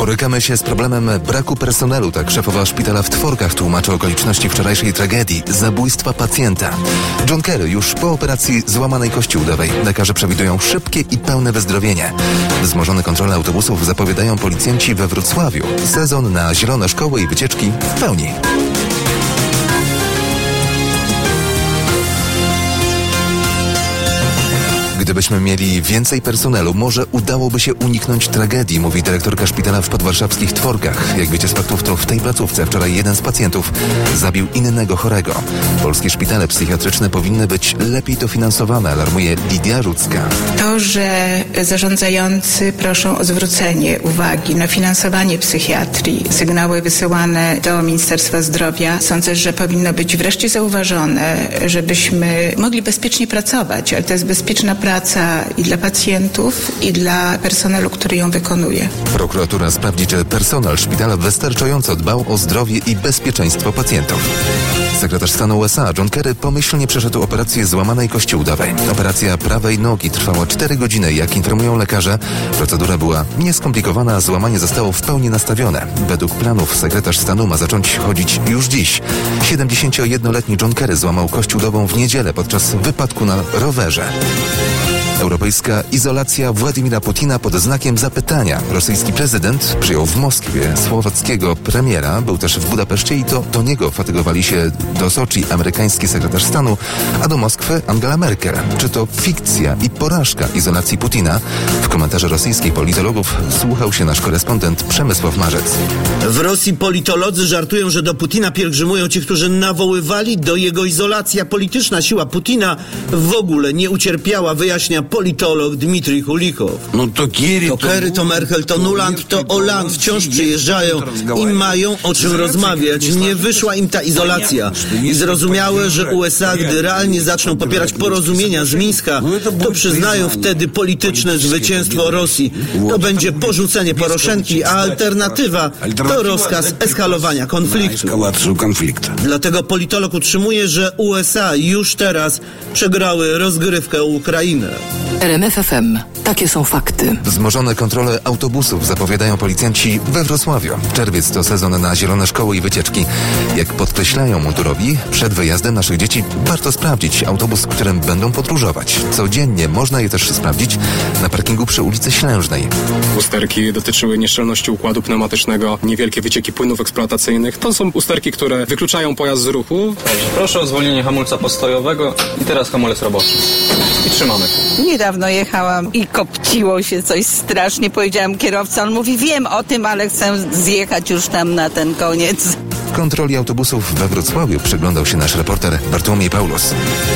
Borykamy się z problemem braku personelu, tak szefowa szpitala w Tworkach tłumaczy okoliczności wczorajszej tragedii zabójstwa pacjenta. John Kerry już po operacji złamanej kości udowej. Lekarze przewidują szybkie i pełne wyzdrowienie. Wzmożone kontrole autobusów zapowiadają policjanci we Wrocławiu. Sezon na zielone szkoły i wycieczki w pełni. Gdybyśmy mieli więcej personelu, może udałoby się uniknąć tragedii, mówi dyrektorka szpitala w podwarszawskich Tworkach. Jak wiecie z faktów, to w tej placówce wczoraj jeden z pacjentów zabił innego chorego. Polskie szpitale psychiatryczne powinny być lepiej dofinansowane, alarmuje Lidia Rudzka. To, że zarządzający proszą o zwrócenie uwagi na finansowanie psychiatrii, sygnały wysyłane do Ministerstwa Zdrowia, sądzę, że powinno być wreszcie zauważone, żebyśmy mogli bezpiecznie pracować, ale to jest bezpieczna praca i dla pacjentów, i dla personelu, który ją wykonuje. Prokuratura sprawdzi, czy personel szpitala wystarczająco dbał o zdrowie i bezpieczeństwo pacjentów. Sekretarz stanu USA John Kerry pomyślnie przeszedł operację złamanej kości udowej. Operacja prawej nogi trwała 4 godziny. Jak informują lekarze, procedura była nieskomplikowana, a złamanie zostało w pełni nastawione. Według planów sekretarz stanu ma zacząć chodzić już dziś. 71-letni John Kerry złamał kość udową w niedzielę podczas wypadku na rowerze. Europejska izolacja Władimira Putina pod znakiem zapytania. Rosyjski prezydent przyjął w Moskwie słowackiego premiera, był też w Budapeszcie i to do niego fatygowali się do Soczi amerykański sekretarz stanu, a do Moskwy Angela Merkel. Czy to fikcja i porażka izolacji Putina? W komentarze rosyjskich politologów słuchał się nasz korespondent Przemysław Marzec. W Rosji politolodzy żartują, że do Putina pielgrzymują ci, którzy nawoływali do jego izolacji, a polityczna siła Putina w ogóle nie ucierpiała, wyjaśnia politolog Dmitrij Hulikow. No to Kerry, to Merkel, to Nuland, to Hollande wciąż przyjeżdżają i mają o czym rozmawiać. Nie wyszła im ta izolacja. I zrozumiałe, że USA, gdy realnie zaczną popierać porozumienia z Mińska, to przyznają wtedy polityczne zwycięstwo Rosji. To będzie porzucenie Poroszenki, a alternatywa to rozkaz eskalowania konfliktu. Dlatego politolog utrzymuje, że USA już teraz przegrały rozgrywkę o Ukrainę. RMF FM. Takie są fakty. Wzmożone kontrole autobusów zapowiadają policjanci we Wrocławiu. Czerwiec to sezon na zielone szkoły i wycieczki. Jak podkreślają mundurowi, przed wyjazdem naszych dzieci warto sprawdzić autobus, którym będą podróżować. Codziennie można je też sprawdzić na parkingu przy ulicy Ślężnej. Usterki dotyczyły nieszczelności układu pneumatycznego, niewielkie wycieki płynów eksploatacyjnych. To są usterki, które wykluczają pojazd z ruchu. Proszę o zwolnienie hamulca postojowego i teraz hamulec roboczy. I trzymamy. Niedawno jechałam i kopciło się coś strasznie. Powiedziałam kierowcy, on mówi, wiem o tym, ale chcę zjechać już tam na ten koniec. Kontroli autobusów we Wrocławiu przyglądał się nasz reporter Bartłomiej Paulus.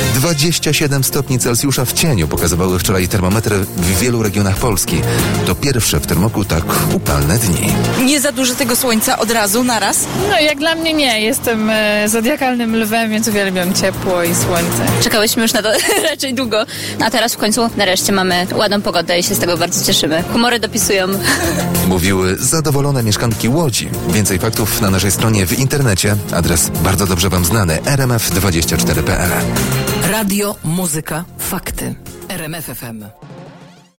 27 stopni Celsjusza w cieniu pokazywały wczoraj termometry w wielu regionach Polski. To pierwsze w tym roku tak upalne dni. Nie za dużo tego słońca od razu, naraz? No jak dla mnie nie. Jestem zodiakalnym lwem, więc uwielbiam ciepło i słońce. Czekałyśmy już na to raczej długo, a teraz w końcu nareszcie mamy ładną pogodę i się z tego bardzo cieszymy. Humory dopisują. Mówiły zadowolone mieszkanki Łodzi. Więcej faktów na naszej stronie w internecie. Adres bardzo dobrze wam znany rmf24.pl. Radio, muzyka, fakty. RMF FM.